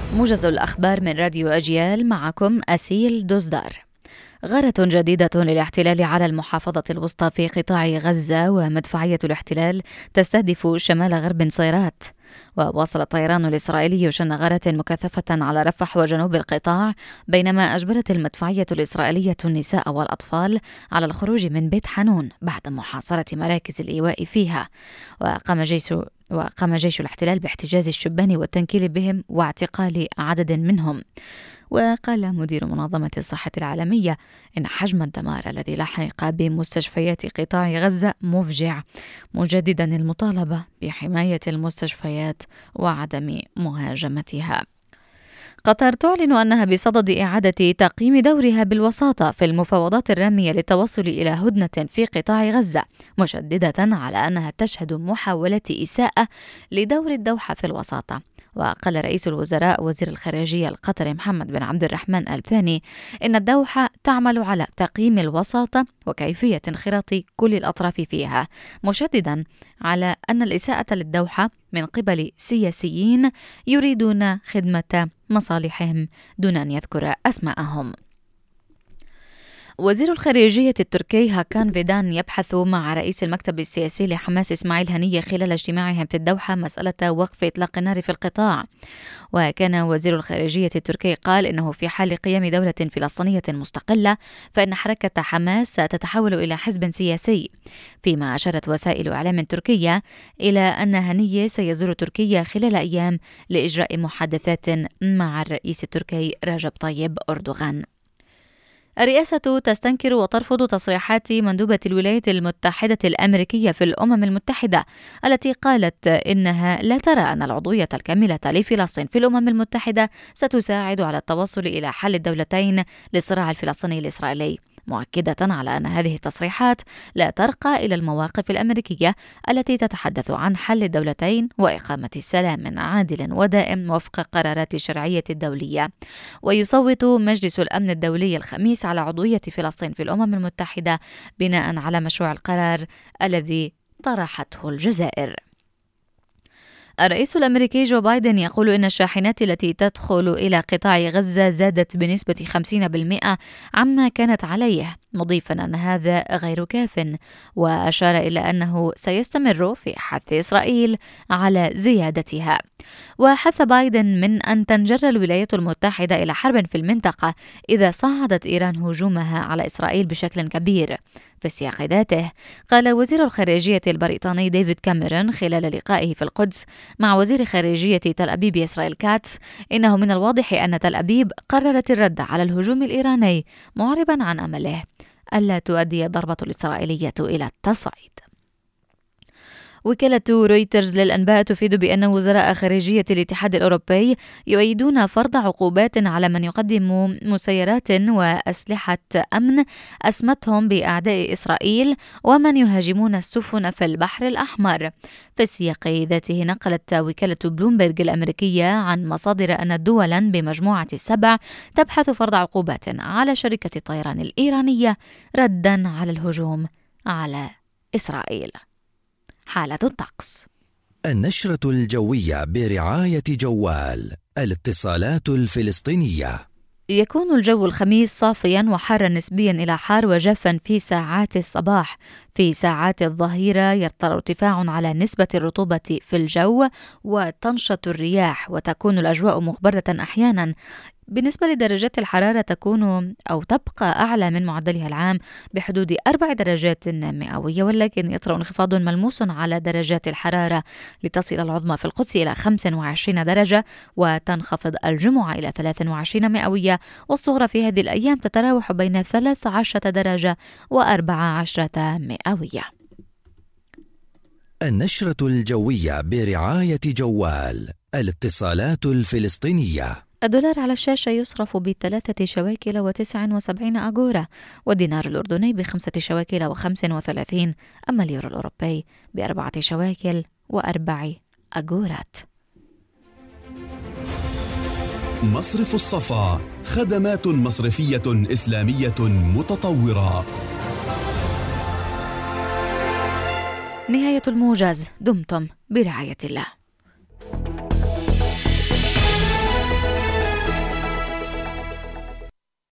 موجز الأخبار من راديو أجيال، معكم أسيل دوزدار. غارة جديدة للاحتلال على المحافظة الوسطى في قطاع غزة، ومدفعية الاحتلال تستهدف شمال غرب صيرات. وواصل الطيران الإسرائيلي شن غارات مكثفة على رفح وجنوب القطاع، بينما أجبرت المدفعية الإسرائيلية النساء والأطفال على الخروج من بيت حنون بعد محاصرة مراكز الإيواء فيها. وقام جيش الاحتلال باحتجاز الشبان والتنكيل بهم واعتقال عدد منهم. وقال مدير منظمة الصحة العالمية إن حجم الدمار الذي لحق بمستشفيات قطاع غزة مفجع، مجددا المطالبة بحماية المستشفيات وعدم مهاجمتها. قطر تعلن أنها بصدد إعادة تقييم دورها بالوساطة في المفاوضات الرامية للتوصل إلى هدنة في قطاع غزة، مشددة على أنها تشهد محاولة إساءة لدور الدوحة في الوساطة. وقال رئيس الوزراء وزير الخارجية القطري محمد بن عبد الرحمن آل ثاني إن الدوحة تعمل على تقييم الوساطة وكيفية انخراط كل الأطراف فيها، مشددا على أن الإساءة للدوحة من قبل سياسيين يريدون خدمة مصالحهم دون أن يذكر أسماءهم. وزير الخارجية التركي هاكان فيدان يبحث مع رئيس المكتب السياسي لحماس إسماعيل هنية خلال اجتماعهم في الدوحة مسألة وقف إطلاق النار في القطاع. وكان وزير الخارجية التركي قال إنه في حال قيام دولة فلسطينية مستقلة فإن حركة حماس ستتحول إلى حزب سياسي، فيما أشارت وسائل إعلام تركية إلى أن هنية سيزور تركيا خلال أيام لإجراء محادثات مع الرئيس التركي رجب طيب أردوغان. الرئاسة تستنكر وترفض تصريحات مندوبة الولايات المتحدة الأمريكية في الأمم المتحدة التي قالت إنها لا ترى أن العضوية الكاملة لفلسطين في الأمم المتحدة ستساعد على التوصل إلى حل الدولتين للصراع الفلسطيني الإسرائيلي، مؤكدة على أن هذه التصريحات لا ترقى إلى المواقف الأمريكية التي تتحدث عن حل الدولتين وإقامة سلام عادل ودائم وفق قرارات الشرعية الدولية. ويصوت مجلس الأمن الدولي الخميس على عضوية فلسطين في الأمم المتحدة بناء على مشروع القرار الذي طرحته الجزائر. الرئيس الأمريكي جو بايدن يقول إن الشاحنات التي تدخل إلى قطاع غزة زادت بنسبة 50% عما كانت عليه، مضيفا أن هذا غير كاف، وأشار إلى أنه سيستمر في حث إسرائيل على زيادتها. وحث بايدن من أن تنجر الولايات المتحدة إلى حرب في المنطقة إذا صعدت إيران هجومها على إسرائيل بشكل كبير. في سياق ذاته قال وزير الخارجية البريطاني ديفيد كاميرون خلال لقائه في القدس مع وزير خارجية تل أبيب إسرائيل كاتس إنه من الواضح أن تل أبيب قررت الرد على الهجوم الإيراني، معربا عن أمله ألا تؤدي الضربة الإسرائيلية إلى التصعيد. وكالة رويترز للأنباء تفيد بأن وزراء خارجية الاتحاد الأوروبي يؤيدون فرض عقوبات على من يقدم مسيرات وأسلحة أمن أسمتهم بأعداء إسرائيل ومن يهاجمون السفن في البحر الأحمر. في السياق ذاته نقلت وكالة بلومبرغ الأمريكية عن مصادر أن دولا بمجموعة 7 تبحث فرض عقوبات على شركة الطيران الإيرانية ردا على الهجوم على إسرائيل. حالة الطقس. النشرة الجوية برعاية جوال، الاتصالات الفلسطينية. يكون الجو الخميس صافيا وحارا نسبيا إلى حار وجافا في ساعات الصباح. في ساعات الظهيرة يطرأ ارتفاع على نسبة الرطوبة في الجو وتنشط الرياح وتكون الأجواء مغبرة أحيانا. بالنسبة لدرجات الحرارة تكون أو تبقى أعلى من معدلها العام بحدود 4 درجات مئوية، ولكن يطرأ انخفاض ملموس على درجات الحرارة لتصل العظمى في القدس إلى 25 درجة وتنخفض الجمعة إلى 23 مئوية، والصغرى في هذه الأيام تتراوح بين 13 درجة و14 مئوية. النشرة الجوية برعاية جوال، الاتصالات الفلسطينية. الدولار على الشاشة يصرف ب3 شواكل و79 أغورا، والدينار الأردني ب5 شواكل و35، أما اليورو الأوروبي ب4 شواكل و4 أغورات. مصرف الصفا، خدمات مصرفية إسلامية متطورة. نهاية الموجز، دمتم برعاية الله.